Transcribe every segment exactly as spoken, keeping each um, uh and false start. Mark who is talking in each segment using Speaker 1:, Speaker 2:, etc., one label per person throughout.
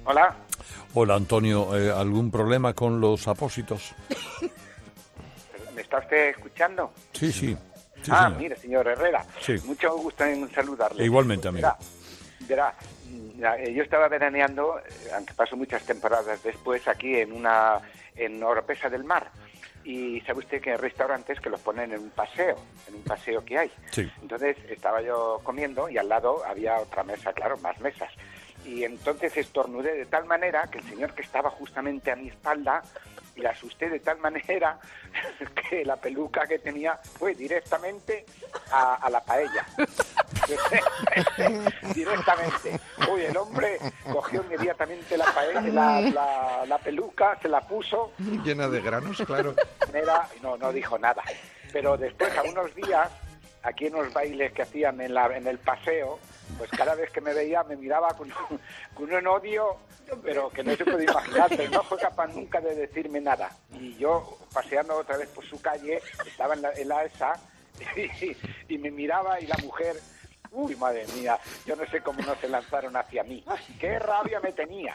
Speaker 1: Hola.
Speaker 2: Hola, Antonio. Eh, ¿Algún problema con los apósitos?
Speaker 1: ¿Me está usted escuchando?
Speaker 2: Sí, sí. sí
Speaker 1: ah,
Speaker 2: señor.
Speaker 1: mire, señor Herrera.
Speaker 2: Sí.
Speaker 1: Mucho gusto en saludarle.
Speaker 2: E igualmente, amigo.
Speaker 1: Verá, verá, yo estaba veraneando, aunque paso muchas temporadas después, aquí en una en Oropesa del Mar. Y sabe usted que hay restaurantes que los ponen en un paseo, en un paseo que hay.
Speaker 2: Sí.
Speaker 1: Entonces estaba yo comiendo y al lado había otra mesa, claro, más mesas. Y entonces estornudé de tal manera que el señor que estaba justamente a mi espalda, le asusté de tal manera que la peluca que tenía fue directamente a, a la paella. Directamente. Uy, el hombre cogió inmediatamente la paella, la, la, la peluca, se la puso.
Speaker 3: Llena de granos, claro.
Speaker 1: Era, no, no dijo nada. Pero después, a unos días, aquí en los bailes que hacían en, la, en el paseo, pues cada vez que me veía me miraba con, con un odio, pero que no se puede imaginar, pero no fue capaz nunca de decirme nada. Y yo, paseando otra vez por su calle, estaba en la, en la esa, y, y me miraba y la mujer, uy, madre mía, yo no sé cómo no se lanzaron hacia mí. ¡Qué rabia me tenía!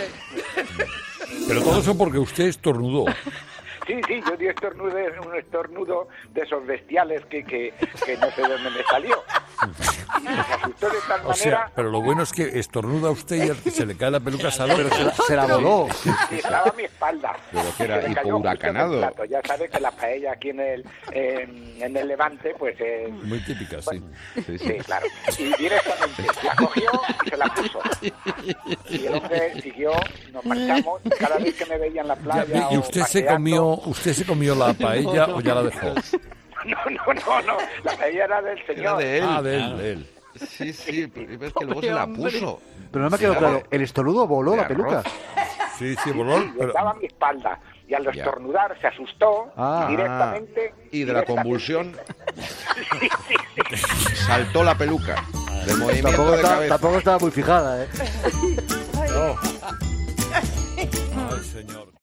Speaker 2: Pero todo eso porque usted estornudó.
Speaker 1: Sí, sí, yo di estornudo, un estornudo de esos bestiales que, que, que no sé de dónde me salió. Y me asustó de tal
Speaker 2: O
Speaker 1: manera...
Speaker 2: sea, pero lo bueno es que estornuda usted y al que se le cae la peluca sale.
Speaker 4: Pero se la, se la voló.
Speaker 1: Sí, estaba a mi espalda.
Speaker 3: Pero que era
Speaker 1: Se me cayó
Speaker 3: hipohuracanado.
Speaker 1: justo en el plato. Ya sabe que la paella aquí en el, en, en el Levante, pues... Eh,
Speaker 2: Muy típica, sí.
Speaker 3: Sí,
Speaker 1: sí,
Speaker 3: sí.
Speaker 1: claro. Y directamente la cogió y se la puso. Y el hombre siguió, nos marchamos, y cada vez que me veía en la
Speaker 2: Ya,
Speaker 1: playa...
Speaker 2: ¿Y
Speaker 1: o
Speaker 2: usted se
Speaker 1: paseando,
Speaker 2: comió, usted se comió la paella o ya la dejó?
Speaker 1: No, no, no, no. La paella era del
Speaker 3: Era
Speaker 1: señor.
Speaker 3: de él.
Speaker 2: Ah, de él, de él.
Speaker 3: Sí, sí, pero ves que luego se la puso.
Speaker 4: Pero no me ha quedado claro. ¿El estornudo voló
Speaker 3: De
Speaker 4: la
Speaker 3: arroz.
Speaker 4: peluca?
Speaker 2: Sí, sí, voló.
Speaker 1: Sí,
Speaker 2: Pero,
Speaker 1: estaba a mi espalda. Y al
Speaker 3: Ya.
Speaker 1: estornudar se asustó
Speaker 4: Ah.
Speaker 1: y directamente...
Speaker 3: Y de la
Speaker 1: directamente-
Speaker 3: convulsión
Speaker 1: Sí, sí, sí.
Speaker 3: saltó la peluca. Del movimiento
Speaker 4: Tampoco,
Speaker 3: de
Speaker 4: está-
Speaker 3: cabeza.
Speaker 4: tampoco estaba muy fijada, ¿eh?
Speaker 2: ay, señor.